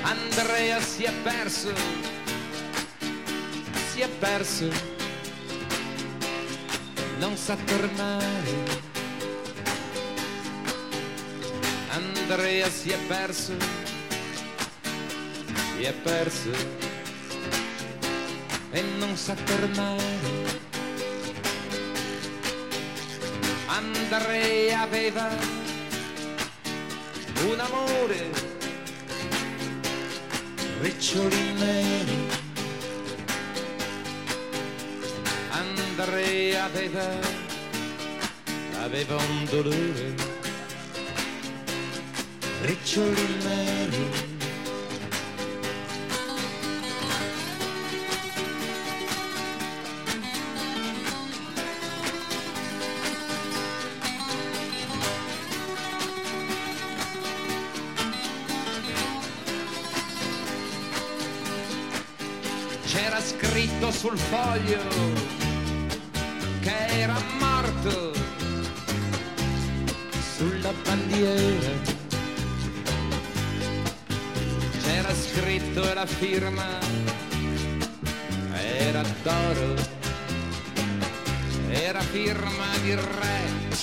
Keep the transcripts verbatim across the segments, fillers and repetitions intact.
Andrea si è perso, si è perso, non sa tornare. Andrea si è perso, si è perso e non sa tornare. Andrea aveva un amore, riccioli neri. Andrea aveva, aveva un dolore, riccioli neri. C'era scritto sul foglio che era morto, sulla bandiera c'era scritto e la firma era d'oro, era firma di re,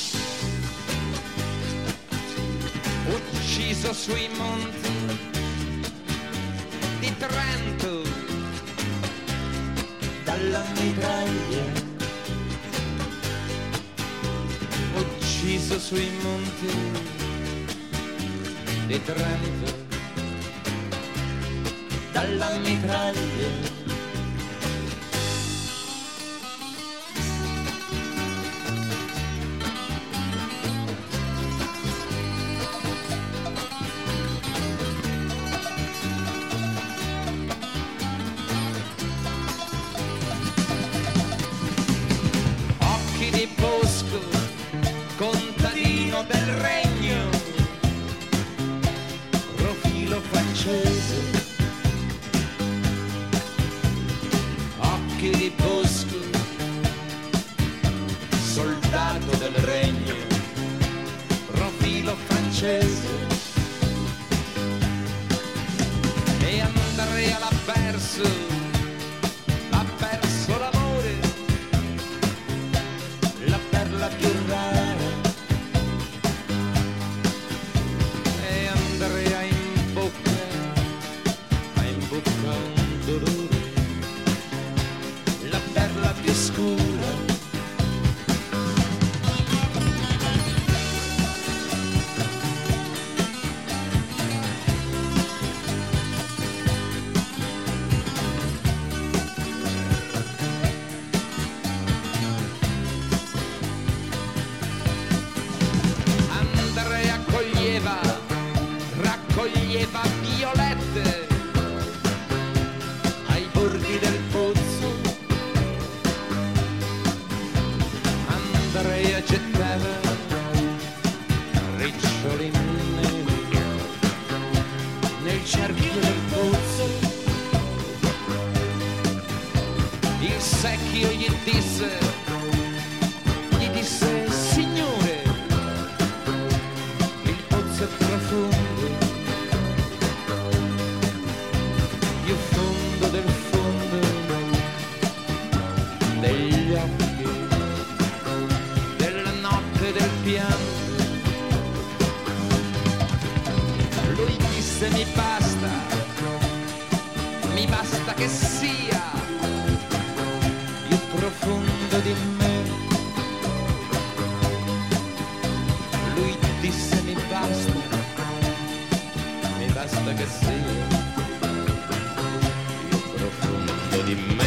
ucciso sui monti di Trento dalla mitraglia, ucciso sui monti di Trento dalla mitraglia. Di Bosco, contadino del regno, profilo francese. Occhi di Bosco, soldato del regno, profilo francese. E Andrea l'ha perso, ha perso l'amore, la perla più rara. E Andrea in bocca, ha in bocca un dolore, la perla più scura. Raccoglieva, raccoglieva violette ai bordi del pozzo. Andrea gettava riccioli neri nel cerchio del pozzo. Il secchio gli disse, gli disse: signore, profondo, più fondo del fondo degli occhi, della notte del pianto. Lui disse: mi basta, mi basta che sia più profondo di me. Lui disse: mi basta, mi basta che sia più profondo di me.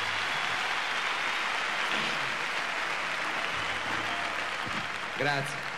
Grazie.